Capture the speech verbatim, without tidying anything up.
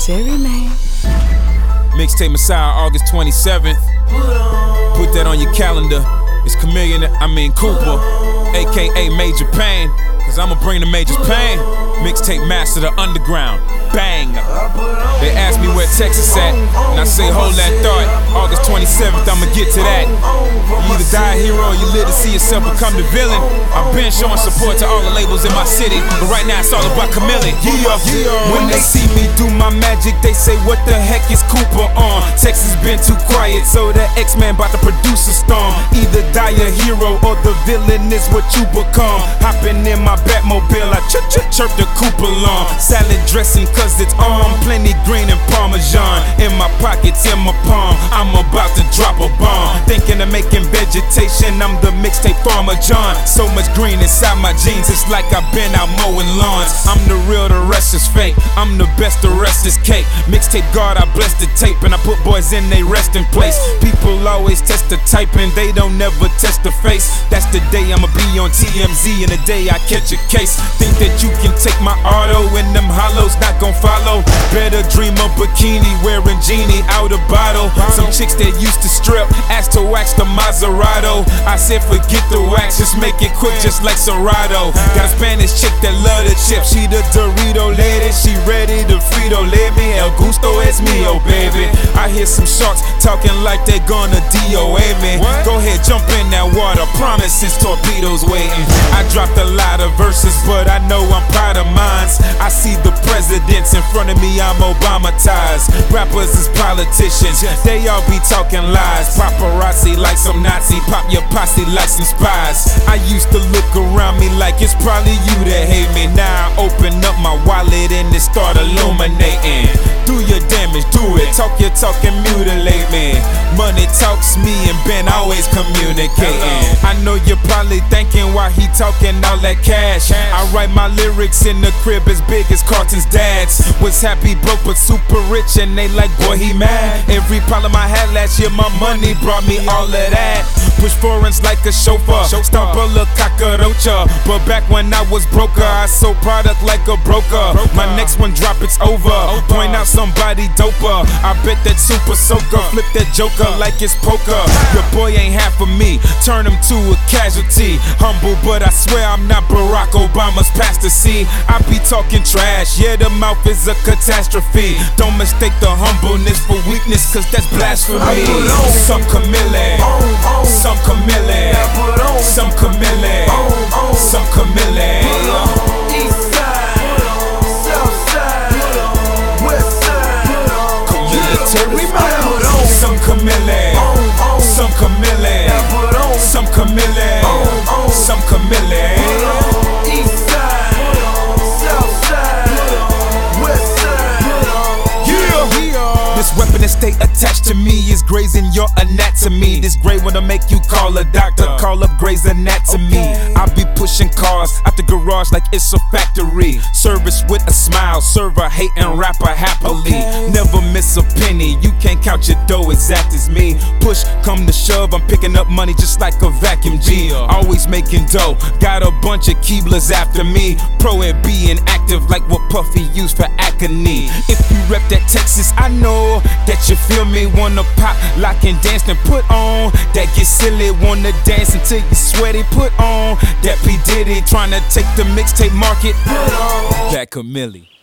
Military Man. Mixtape Messiah, August twenty-seventh. Put that on your calendar. It's Chameleon, I mean Cooper, aka Major Pain, cause I'ma bring the Major's pain. Mixtape Master, the Underground, bang. They ask me where Texas at, and I say hold that thought. August twenty-seventh, I'ma get to that. You either die a hero or you live to see yourself become the villain. I've been showing support to all the labels in my city, but right now it's all about Chameleon. Yeah. When they see me do my magic, they say what the heck is Cooper on? Texas been too quiet, so the X-Man bout to produce a storm. Either die a hero or the villain is what you become. Hopping in my Batmobile, I chirp chirp chirp the Cooper lawn. Salad dressing cause it's on, plenty green and Parmesan. In my pockets, in my palm, I'm about to drop a bomb. Thinking of making vegetation, I'm the mixtape farmer John. So much green inside my jeans, it's like I've been out mowing lawns. I'm the real, the rest is fake. I'm the best, the rest is cake. Mixtape God, I bless the tape and I put boys in they resting place. People always test the type and they don't never test the face. That's the day I'ma be on T M Z and the day I catch a case. Think that you can take my auto and them hollows not gon' follow. Better dream of bikini wearing genie out of bottle. Some chicks that used to strip asked to wax the Maserati. I said forget the wax, just make it quick just like Serato. Got a Spanish chick that love the chip, she the Dorito lady. She ready to Frito lay me, El Gusto es mío, baby. I hear some sharks talking like they gonna D O A me. Go ahead, jump in that water, promise it's torpedoes waiting. I dropped a lot of verses, but I know I'm proud of mine. I see the presidents in front of me, I'm Obama-tized. Rappers is politicians, they all be talking lies. Paparazzi like some Nazi, pop your posse like some spies. I used to look around me like it's probably you that hate me. Now I open up my wallet and it start illuminating. Do your damage, do it, talk your talk and mutilate me. Money talks, me and Ben always communicating. I know you're probably thinking why he talking all that cash. I write my lyrics in the crib as big as Carlton's dad's. Was happy broke but super rich and they like boy he mad. Every problem I had last year my money brought me all of that. Push foreigns like a chauffeur, stomp a little cockroacha. But back when I was broker, I sold product like a broker. My next one drop, it's over. Point out somebody doper. I bet that super soaker flip that joker like it's poker. Your boy ain't half of me, turn him to a casualty. Humble, but I swear I'm not Barack Obama's pastor. See, I be talking trash, yeah, the mouth is a catastrophe. Don't mistake the humbleness for weakness, cause that's blasphemy. Some Chameleon, some Chameleon, some Chameleon, some Chameleon. East side, south side, west side, Military Man. Some Chameleon, some Chameleon, some Chameleon, some Chameleon. east side, south side, west side. Yeah. This weapon that stay attached to me is grazing your anatomy. This gray wanna make you call a doctor, call up Grey's Anatomy. I be pushing cars out the garage like it's a factory. Service with a smile, server hating rapper happily. Never miss a penny, you can't count your dough exact as me. Push come to shove, I'm picking up money just like a vacuum G. Always making dough, got a bunch of Keeblers after me. Pro at being active like what Puffy used for acne. If you rep that Texas, I know that you feel me. Wanna pop, lock and dance, then put on that get silly. Wanna dance until you sweaty, put on that P Diddy. Tryna take the mixtape market, that Chameleon.